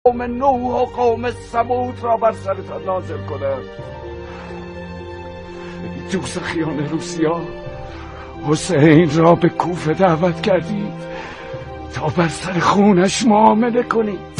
قوم نوح و قوم ثمود را بر سرتان نازل کنم. دوزخیان روسیا، حسین را به کوفه دعوت کردید تا بر سر خونش معامله کنید.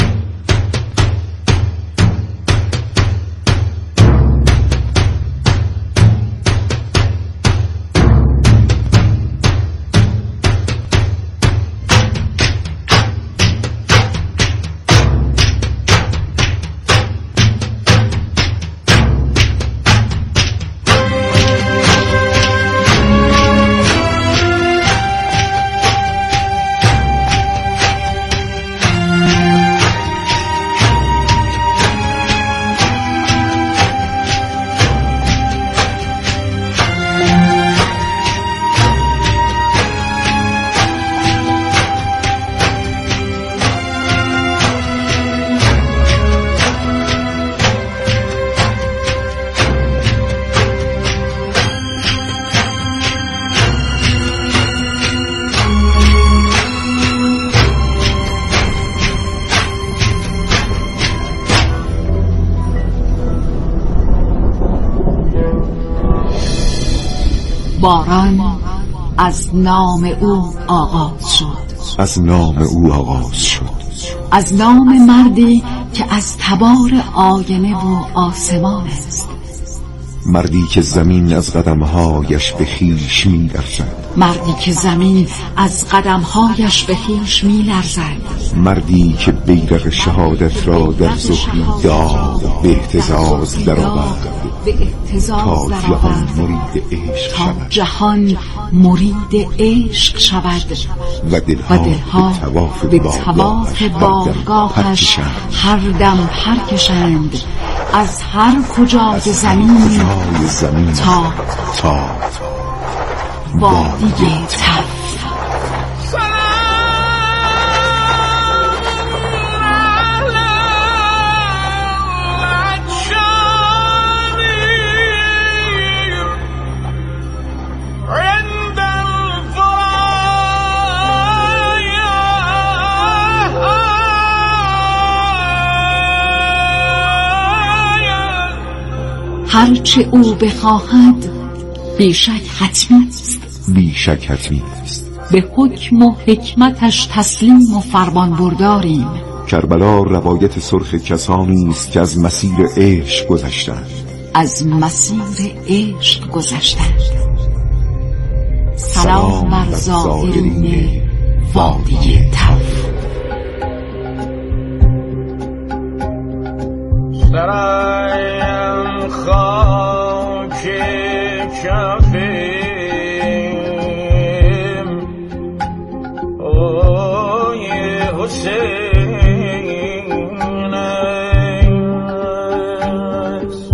باران از نام او آغاز شد. از نام او آغاز شد. از نام مردی که از تبار آینه و آسمان است. مردی که زمین از قدمهایش به خویش می لرزد. مردی که زمین از قدمهایش به خویش می لرزد. مردی که بیرق شهادت را در زهری داد به اهتزاز درآورد تا جهان مرید عشق شود. جهان مرید عشق شود و دلها به طواف بارگاهش هر دم پرکشند از هر کجای زمین تا وادی تف. هرچه او بخواهد بیشک حتمی است. بیشک حتمی است. به حکم و حکمتش تسلیم و فرمان برداریم. کربلا روایت سرخ کسانی است که از مسیر عشق گذشتند. از مسیر عشق گذشتند. سلام بر زائرین وادی تف. سرایم خاک کفیم اوی حسین است.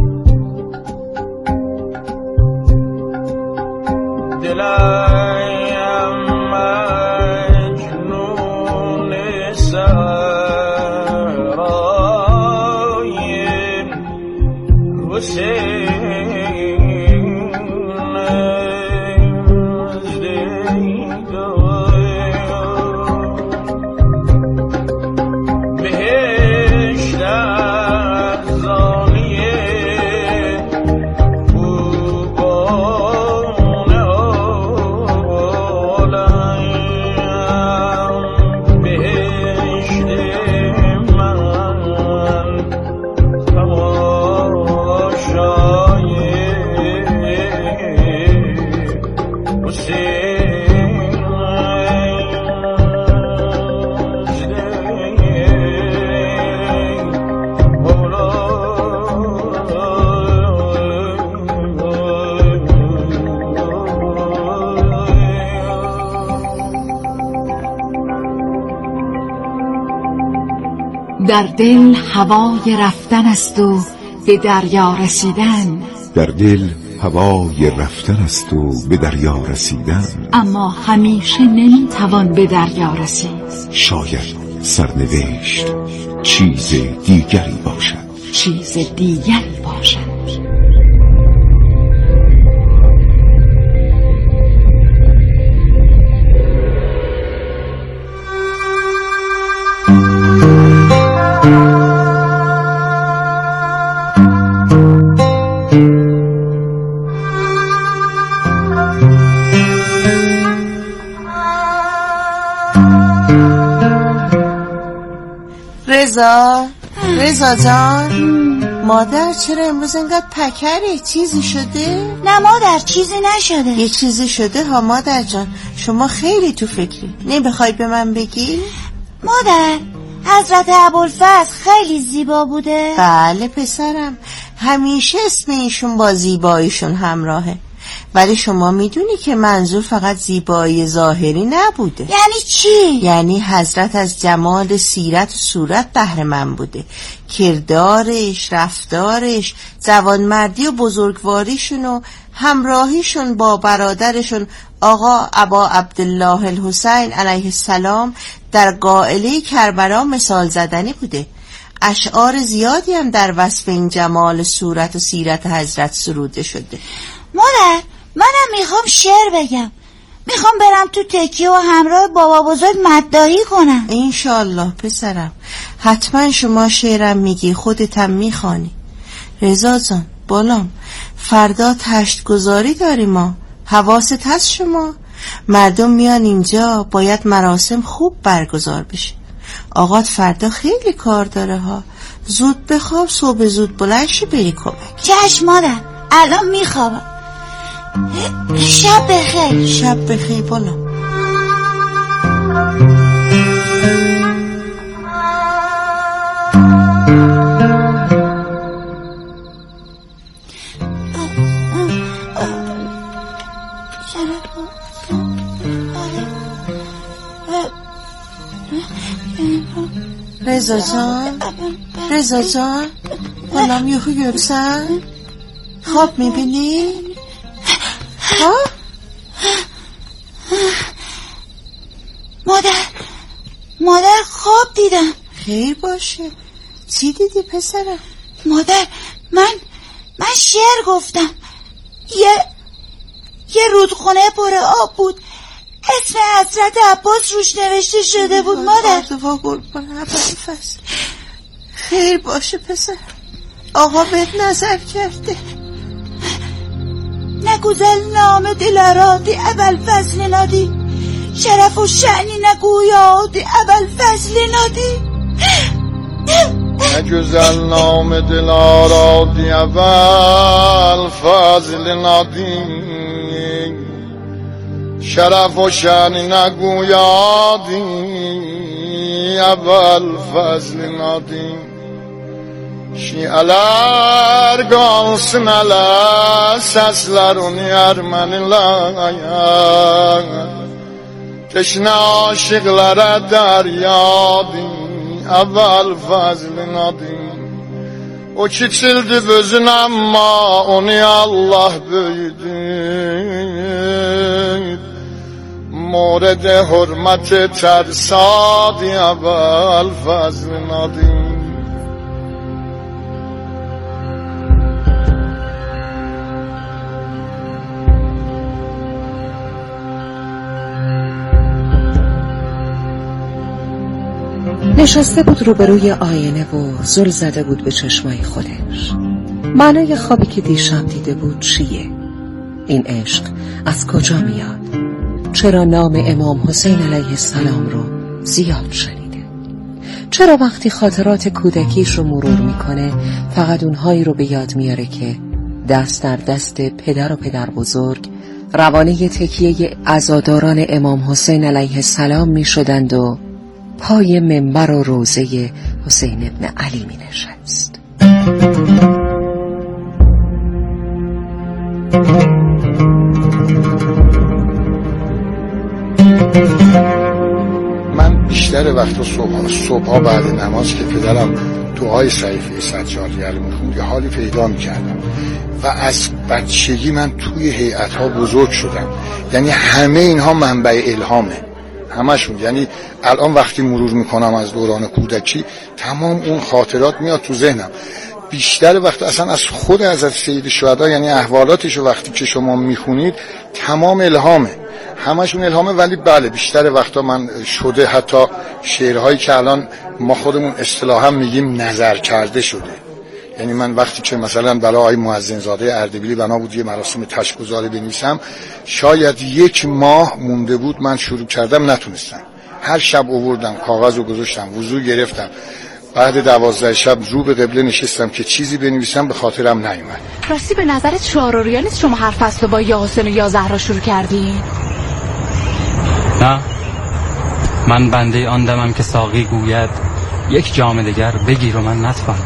دلایم مجنون سرای حسین در دل هوای رفتن است و به دریا رسیدن. در دل هوای رفتن است و به دریا رسیدن. اما همیشه نمیتوان به دریا رسید. شاید سرنوشت چیز دیگری باشد. چیز دیگری باشد. رضا جان، مادر چرا امروز انقدر پکره؟ چیزی شده؟ نه مادر، چیزی نشده. یه چیزی شده ها مادر جان، شما خیلی تو فکری. نمیخوای به من بگی؟ مادر، حضرت ابوالفضل خیلی زیبا بوده؟ بله پسرم، همیشه اسم ایشون با زیباییشون همراهه. ولی شما میدونی که منظور فقط زیبایی ظاهری نبوده. یعنی چی؟ یعنی حضرت از جمال سیرت و صورت بهره مند بوده. کردارش، رفتارش، جوانمردی و بزرگواریشون و همراهیشون با برادرشون آقا ابا عبدالله الحسین علیه السلام در قائله کربلا مثال زدنی بوده. اشعار زیادی هم در وصف این جمال صورت و سیرت حضرت سروده شده. مادر، منم میخوام شعر بگم. میخوام برم تو تکیه و همراه بابا بزرگ مداحی کنم. انشالله پسرم، حتما شما شعرم میگی، خودتم میخوانی. رضا جان بالام، فردا تشت گذاری داریم ما، حواست هست شما؟ مردم میان اینجا، باید مراسم خوب برگزار بشه. آقات فردا خیلی کار داره ها. زود بخواب، صبح زود بلند شی بری کمک. چشم مادر، الان میخوابم. شب بخیر. شب بخیر بالام. رضا جان بالام یهو گرسن خواب میبینی؟ ها؟ مادر خواب دیدم. خیر باشه. چی دیدی پسرم؟ مادر، من شعر گفتم. یه رودخونه پر آب بود، اسم حضرت عباس روش نوشته شده بود. مادر دعا قربان ابوالفضل. خیر باشه پسر، آقا بهت نظر کرده. نگوزل نام دلارادی ابوالفضل نادی، شرف و شعنی نگویادی ابوالفضل نادی. نگوزل نام دلارادی ابوالفضل نادی، شرف و شعنی نگویادی ابوالفضل نادی. Şialar kalsın ala, seslerini Ermenilaya. Teşne aşıklara deryadi, evvel fazlın adı. O kiçildi bözün ama onu Allah büyüdü. Morede hürmeti tersadi, evvel fazlın adı. نشسته بود روبروی آینه و زل زده بود به چشمای خودش. معنای خوابی که دیشب دیده بود چیه؟ این عشق از کجا میاد؟ چرا نام امام حسین علیه السلام رو زیاد شنیده؟ چرا وقتی خاطرات کودکیش رو مرور میکنه فقط اونهایی رو به یاد میاره که دست در دست پدر و پدر بزرگ روانه تکیه عزاداران امام حسین علیه السلام میشدند و پای منبر و روضه حسین ابن علی می نشست؟ من بیشتر وقتا صبحا بعد نماز که پدرم دعای صحیفه سجادیه رو میخوند یه حالی پیدا میکردم و از بچگی من توی هیئت‌ها بزرگ شدم. یعنی همه اینها منبع الهامه، همشون. یعنی الان وقتی مرور میکنم از دوران کودکی تمام اون خاطرات میاد تو ذهنم. بیشتر وقت اصلا از خود حضرت سید الشهدا، یعنی احوالاتش وقتی که شما میخونید تمام الهامه، همشون الهامه. ولی بله بیشتر وقتا من شده حتی شعرهایی که الان ما خودمون اصطلاحا میگیم نظر کرده شده. یعنی من وقتی که مثلا برای آقای مؤذن زاده اردبیلی بنا بود یه مراسم تشک‌گذاری بنویسم، شاید 1 ماه مونده بود من شروع کردم نتونستم. هر شب آوردم کاغذ رو گذاشتم، وضو گرفتم، بعد 12 شب رو به قبله نشستم که چیزی بنویسم، به خاطرم نیومد. راستی به نظرت شعروریا نیست شما هر فصل با یا حسین و یا زهرا شروع کردین؟ نه، من بنده آن دمم که ساقی گوید یک جام دیگر بگیر و من نتوانم.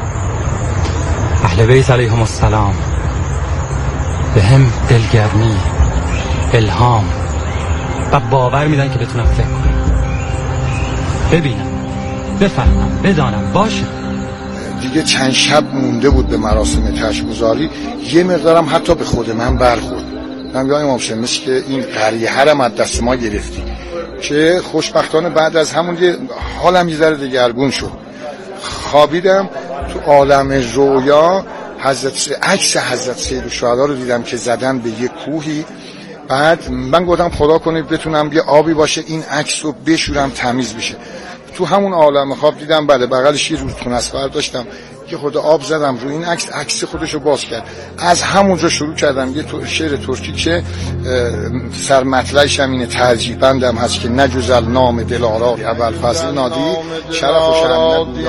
اهل بیت علیهم السلام به هم دلگرمی، الهام و باور میدن که بتونم فکر کنم، ببینم، بفهمم، بدانم، باشه. دیگه چند شب مونده بود به مراسم تشگذاری، یه مقدارم حتی به خود من برخورد. من یا امام حسین مثل که این قریه هرم از دست ما گرفتی، که خوشبختانه بعد از همون یه حالم یه ذره دگرگون شد. خوابیدم تو عالم رویا، عکس حضرت سیدالشهدا رو دیدم که زدن به یه کوهی. بعد من گفتم خدا کنه بتونم یه آبی باشه این عکس رو بشورم تمیز بشه. تو همون عالم خواب دیدم بله بغلش یه رودخونه است، برداشتم که خدا آب زدم رو این عکس خودش رو باز کرد. از همونجا شروع کردم یه شعر ترکی که سر مطلعش هم اینه، ترجیح بندم هست که نجزل نام دلارا ابوالفضل نادی شرف و شرم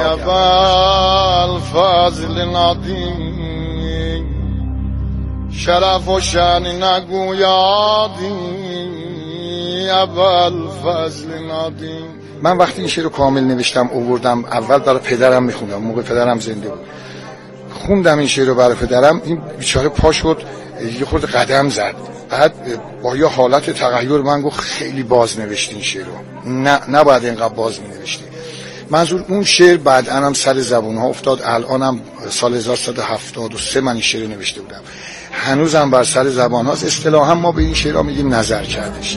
ابوالفضل نادی شرف و شان نگویادی ابوالفضل نادی. من وقتی این شعر رو کامل نوشتم آوردم، اول برای پدرم میخوندم، موقع پدرم زنده بود، خوندم این شعر رو برای پدرم. این بیچاره پا شد یه خورده قدم زد، بعد با یه حالت تغییر من گفت خیلی باز نوشتی این شعر رو، نه باید اینقدر باز مینوشتی. منظور اون شعر بعد انم سر زبونها افتاد. الانم سال 1373 من این شعر نوشته بودم، هنوزم بر سر زبان هاست. اصطلاحا ما به این شعرها میگیم نظر کردش.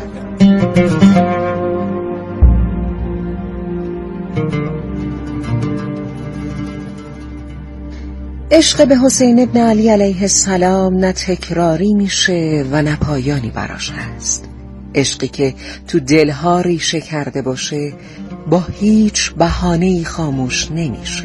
عشق به حسین ابن علی علیه السلام نه تکراری میشه و نه پایانی براش هست. عشقی که تو دلها ریشه کرده باشه با هیچ بهانه‌ای خاموش نمیشه.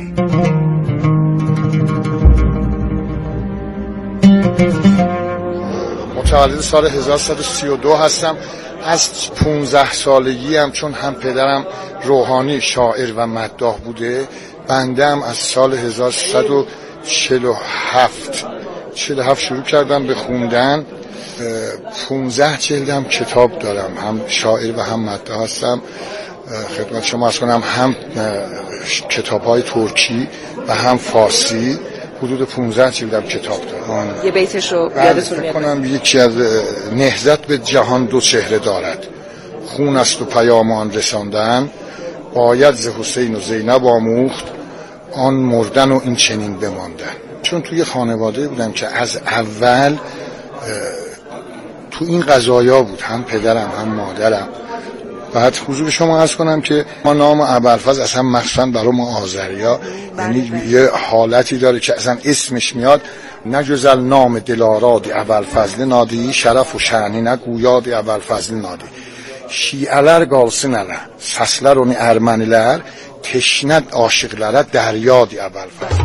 متولد سال 1132 هستم. از 15 سالگی هم، چون هم پدرم روحانی شاعر و مداح بوده، بنده هم از سال 1147 شروع کردم به خوندن. 15 جلدم کتاب دارم، هم شاعر و هم مداح هستم. خدمت شما عرض کنم هم کتاب‌های ترکی و هم فارسی، حدود 15 جلدم کتاب دارم. یه بیتش رو یادتون میاد کنم، یکی از نهضت به جهان دو چهره دارد، خون است و پیام آن رساندن، باید ز حسین و زینب آموخت، آن مردن و این چنین بماندن. چون توی خانواده بودم که از اول تو این قضایا بود، هم پدرم هم مادرم. بعد حضور شما عرض کنم که ما نام ابوالفضل اصلا مخصوصا برای ما آذریا، یعنی یه حالتی داره که اصلا اسمش میاد نجزل نام دلارادی ابوالفضل نادی شرف و شانی نگویادی ابوالفضل نادی. Şiələr qalsın ələ, səslər onu ermənilər, teşnə aşıqlara dəryadır əvvəlfəz.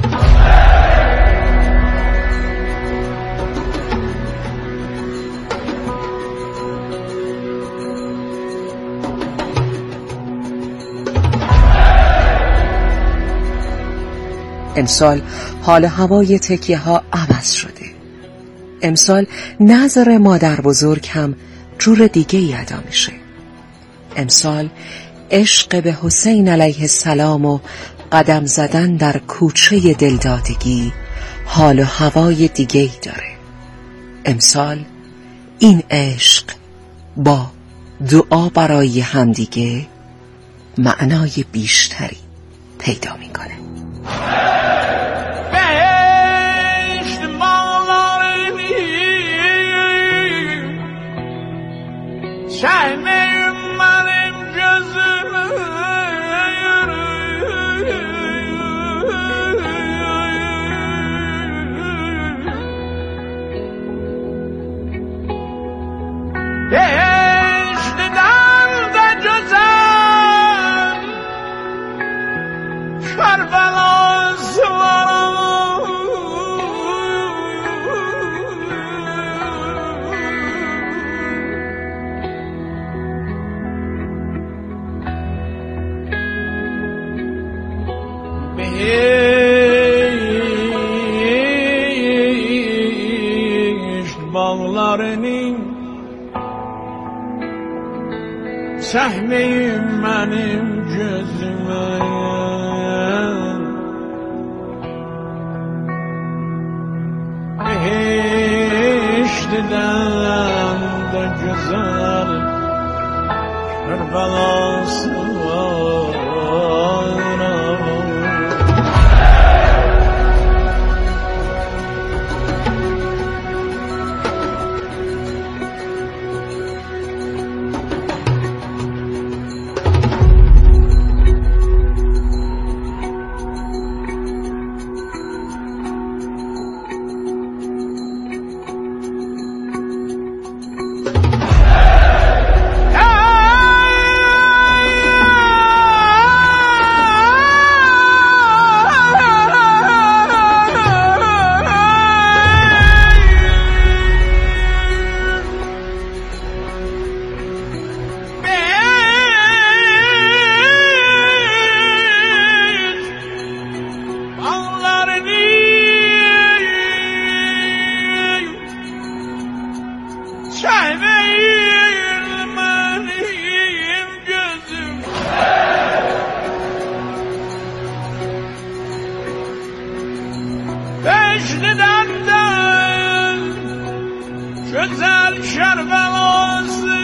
امسال حال هوای تکیه ها عوض شده. امسال نظر مادر بزرگ هم جور دیگه ای ادا میشه. امسال عشق به حسین علیه السلام و قدم زدن در کوچه دلدادگی حال و هوای دیگه ای داره. امسال این عشق با دعا برای همدیگه معنای بیشتری پیدا میکنه. Karva bağlarının səhnəyim mənim gözümə eşdidən də gözəl Kərbalası var. Güzel Kərbalası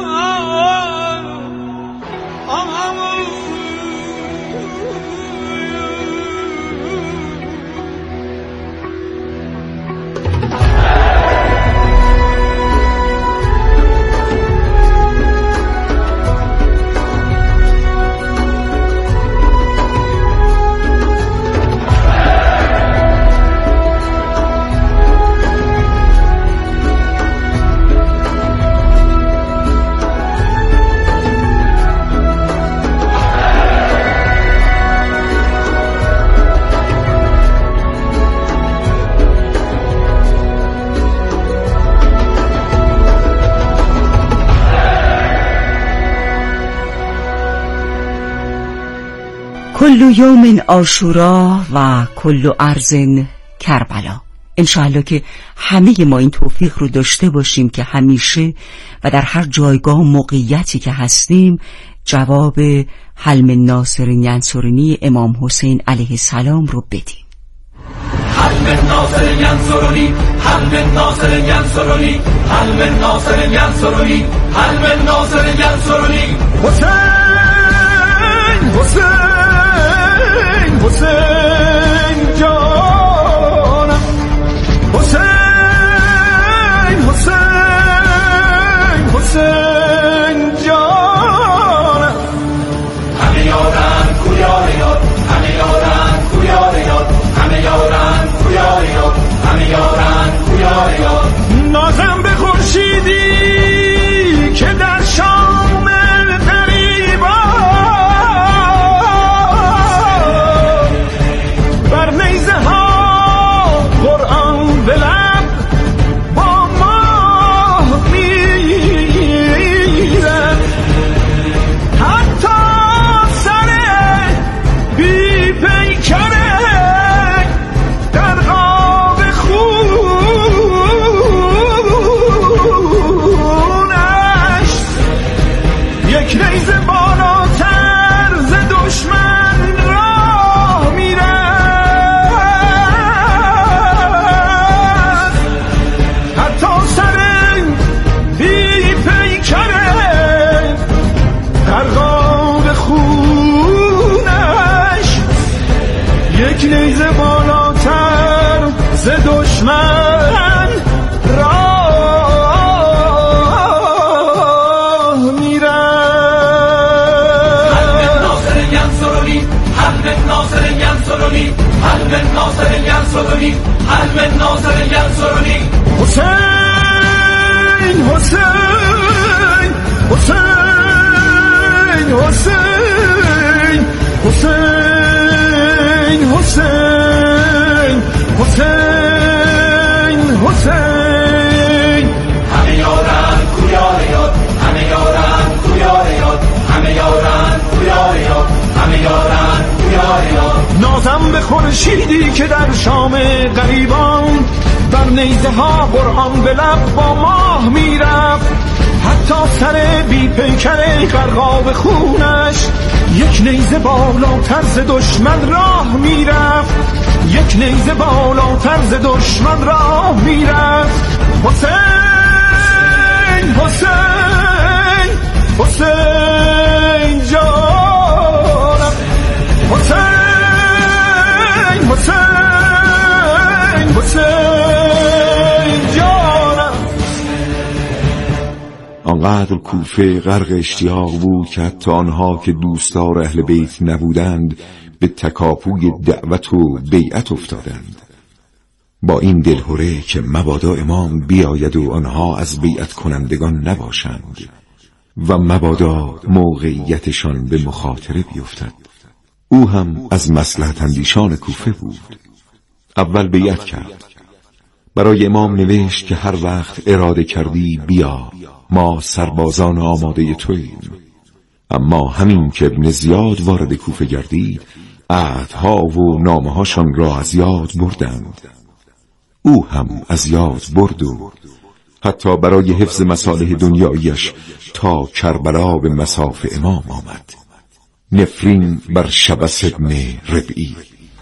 کل یوم عاشورا و کل ارض کربلا. انشاءالله که همه ما این توفیق رو داشته باشیم که همیشه و در هر جایگاه و موقعیتی که هستیم جواب هل من ناصر ینصرنی امام حسین علیه السلام رو بدیم. هل من ناصر ینصرنی، هل من ناصر ینصرنی، هل من ناصر ینصرنی، هل من ناصر ینصرنی. حسین حسین حسین جانم، حسین حسین حسین جانم. همه یارن کویار یاد، همه یارن کویار یاد، همه یارن کویار یاد، همه یارن کویار یاد. نازم به خورشیدی که در شام غریبا بر نیزه ها قرآن به لب با ما میره، حتی سر بی پیکره در آب خونش یک نیزه بالاتر ز دشمن راه میره، حتی سر بی پیکره در آب خونش یک نیزه بالاتر ز دشمن راه میره. هل من ناصر ینصرنی، هل من ناصر ینصرنی، هل من ناصر ینصرنی، هل من ناصر ینصرنی. حسین حسین حسین حسین حسین حسین حسین حسین. همه یارن کویار یاد، همه یارن کویار یاد، همه یارن کویار یاد، همه یارن کویار نازم به خورشیدی که در شام غریبان بر نیزه ها قرآن به لب با ماه میرفت، حتی سر بی پیکر غرقاب خونش یک نیزه بالاتر ز دشمن راه میرفت، یک نیزه بالاتر ز دشمن راه میرفت. حسین حسین حسین جانم، حسین حسین حسین جانم. آنقدر کوفه غرق اشتیاق بود که حتی آنها که دوستدار اهل بیت نبودند به تکاپوی دعوت و بیعت افتادند، با این دلهره که مبادا امام بیاید و آنها از بیعت کنندگان نباشند و مبادا موقعیتشان به مخاطره بیفتد. او هم از مصلحت اندیشان کوفه بود. اول بیعت کرد، برای امام نوشت که هر وقت اراده کردی بیا، ما سربازان آماده توییم. اما همین که ابن زیاد وارد کوفه گردید، عهدها و نامه‌هاشان را از یاد بردند. او هم از یاد برد و حتی برای حفظ مصالح دنیایش تا کربلا به مصاف امام آمد. نفرین بر شبس ابن ربعی.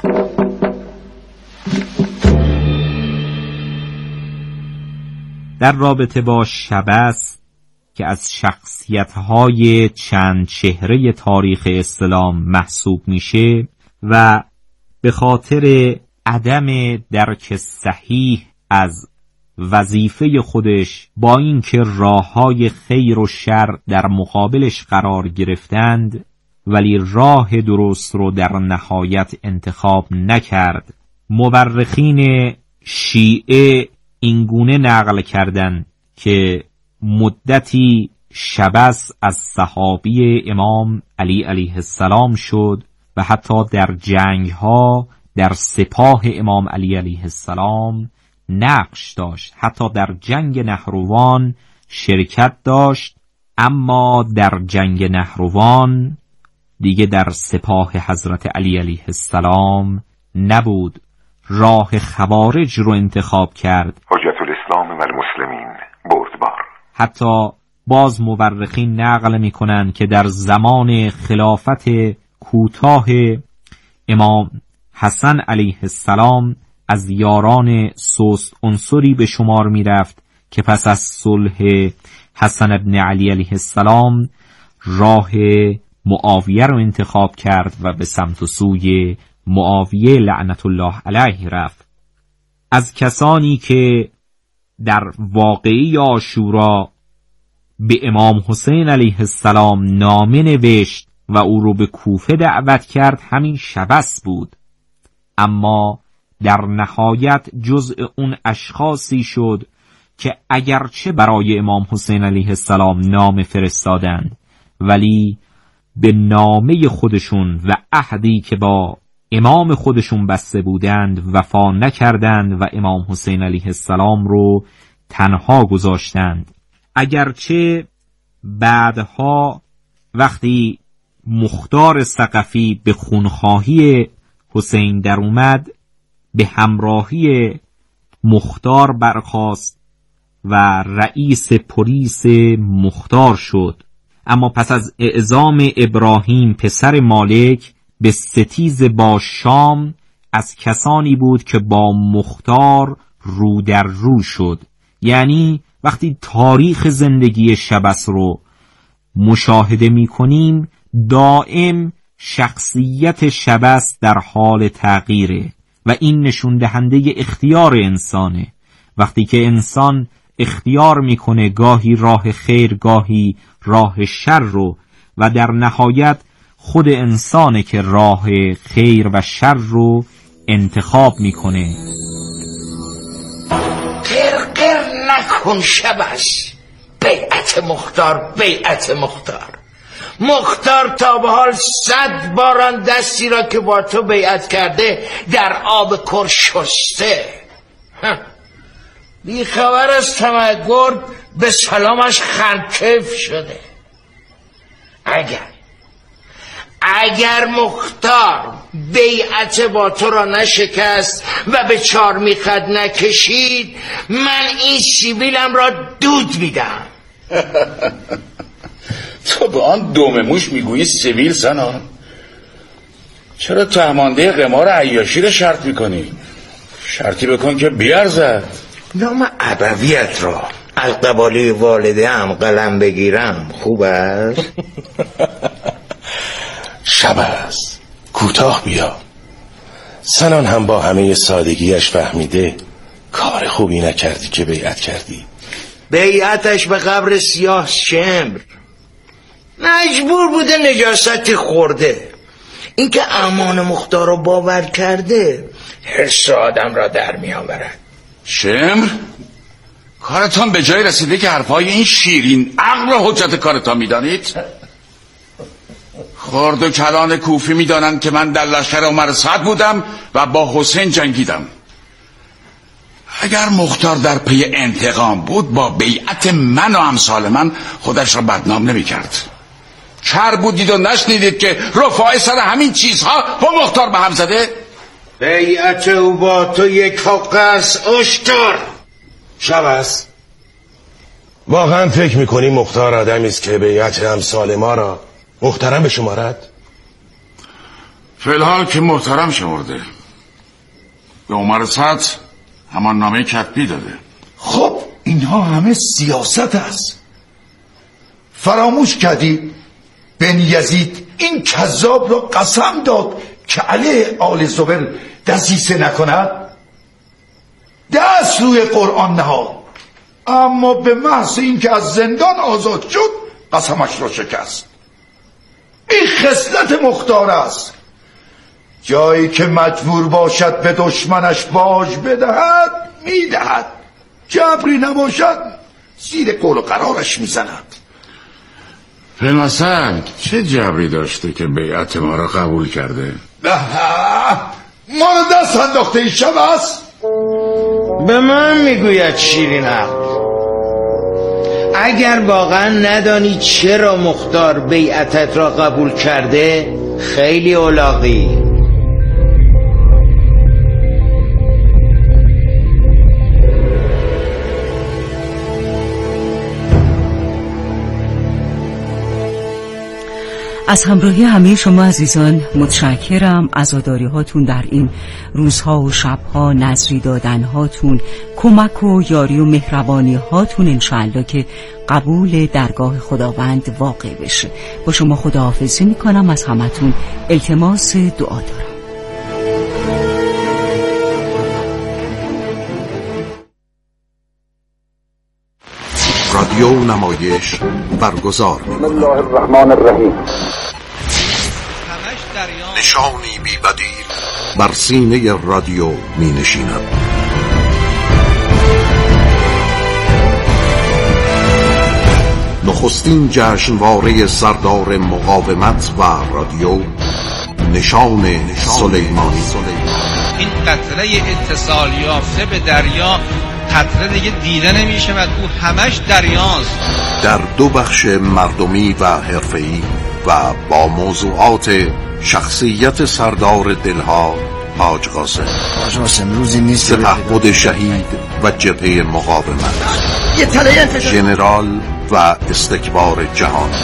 در رابطه با شبس که از شخصیت‌های چند چهره تاریخ اسلام محسوب میشه و به خاطر عدم درک صحیح از وظیفه خودش با اینکه راه‌های خیر و شر در مقابلش قرار گرفتند ولی راه درست رو در نهایت انتخاب نکرد، مورخین شیعه اینگونه نقل کردند که مدتی شبس از صحابی امام علی علیه السلام شد و حتی در جنگ‌ها در سپاه امام علی علیه السلام نقش داشت، حتی در جنگ نهروان شرکت داشت، اما در جنگ نهروان دیگه در سپاه حضرت علی علیه السلام نبود، راه خوارج رو انتخاب کرد. حجت الاسلام و المسلمین بردبار. حتی باز مورخین نقل میکنن که در زمان خلافت کوتاه امام حسن علیه السلام از یاران سست عنصری به شمار میرفت که پس از صلح حسن ابن علی علیه السلام راه معاویه رو انتخاب کرد و به سمت و سوی معاویه لعنت الله علیه رفت. از کسانی که در واقعه عاشورا به امام حسین علیه السلام نامه نوشت و او رو به کوفه دعوت کرد همین شبس بود، اما در نهایت جزء اون اشخاصی شد که اگرچه برای امام حسین علیه السلام نامه فرستادند ولی به نامه خودشون و عهدی که با امام خودشون بسته بودند وفا نکردند و امام حسین علیه السلام رو تنها گذاشتند. اگرچه بعدها وقتی مختار ثقفی به خونخواهی حسین در اومد به همراهی مختار برخاست و رئیس پلیس مختار شد، اما پس از اعزام ابراهیم پسر مالک به ستیز با شام از کسانی بود که با مختار رو در رو شد. یعنی وقتی تاریخ زندگی شبس رو مشاهده می کنیم دائم شخصیت شبس در حال تغییره و این نشون دهنده اختیار انسانه. وقتی که انسان اختیار میکنه گاهی راه خیر گاهی راه شر رو و در نهایت خود انسانه که راه خیر و شر رو انتخاب میکنه. قرقر نکن شبس، بیعت مختار بیعت مختار. مختار تا به حال 100 باران دستی را که با تو بیعت کرده در آب کر شسته. بیخبر از طمع گرد به سلامش خرکف شده. اگر مختار بیعت با تو را نشکست و به چارمیخت نکشید، من این سیبیلم را دود میدم. تو به آن دومموش میگویی سیبیل سنان؟ چرا تهمانده قمار عیاشی را شرط میکنی؟ شرطی بکن که بیارزد. نام ابویت را القبالی والده هم قلم بگیرم خوب است؟ شب است، کوتاه بیا. سنان هم با همه سادگیش فهمیده کار خوبی نکردی که بیعت کردی. بیعتش به قبر سیاه شمر، مجبور بوده نجاستی خورده. اینکه امان مختار رو باور کرده حرص آدم را در می آورد. شمر؟ کارتان به جای رسیده که حرفای این شیرین عقل را حجت کارتان می دانید؟ خرد و کلان کوفی می دانند که من در لشکر عمر سعد بودم و با حسین جنگیدم. اگر مختار در پی انتقام بود با بیعت من و امثال من خودش را بدنام نمی کرد. کر بودید و نشنیدید که رفاع سر همین چیزها با مختار به هم زده؟ بیعت او با تو یک حق است اشتر. شب است. واقعا فکر میکنی مختار آدمی است که بیعت امثال ما را محترم بشمارد؟ فی الحال که محترم شمرده. به عمر سعد همان نامه کتبی داده. خب اینها همه سیاست است. فراموش کردی بن یزید این کذاب را قسم داد که علیه آل زبیر دسیسه نکند. دست روی قرآن نهاد، اما به محض اینکه از زندان آزاد شد قسمش را شکست. این خصلت مختار است. جایی که مجبور باشد به دشمنش باج بدهد میدهد، جبری نباشد زیر قول و قرارش میزند. فیلمسل چه جبری داشته که بیعت ما را قبول کرده؟ ما را دست انداخته این شب است. به من میگوید شیرین عقل. اگر واقعا ندانی چرا مختار بیعتت را قبول کرده خیلی اولاغی. از همراهی همه شما عزیزان متشکرم. عزاداری هاتون در این روزها و شبها، نذری دادن هاتون، کمک و یاری و مهربانی هاتون انشاءالله که قبول درگاه خداوند واقع بشه. با شما خداحافظی میکنم. از همتون التماس دعا دارم. رادیو نمایش برگزار بسم الله الرحمن الرحیم. نشانی بی بدیل بر سینه رادیو می نشیند. نخستین جشنواره سردار مقاومت و رادیو، نشان سلیمانی. این قطره اتصال یافته به دریا قطره دیگه دیده نمیشه و او همش دریاست. در دو بخش مردمی و حرفه‌ای و با موضوعات شخصیت سردار دلها حاج قاسم روزی نیست سپهبد شهید و جبهه مقاومت، ژنرال و استکبار جهانی،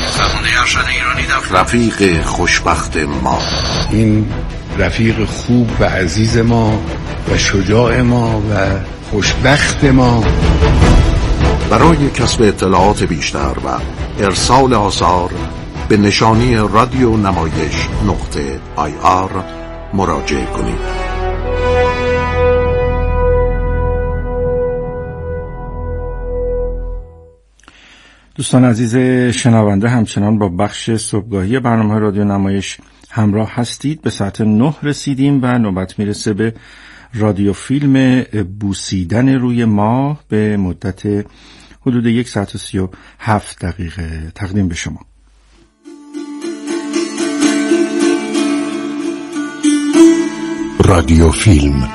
رفیق خوشبخت ما، این رفیق خوب و عزیز ما و شجاع ما و خوشبخت ما. برای کسب اطلاعات بیشتر و ارسال آثار به نشانی رادیو نمایش .ir مراجعه کنید. دوستان عزیز شنونده، همچنان با بخش صبحگاهی برنامه رادیو نمایش همراه هستید. به ساعت 9 رسیدیم و نوبت میرسه به رادیو فیلم بوسیدن روی ماه به مدت حدود 1 ساعت و 37 دقیقه تقدیم به شما. رادیو فیلم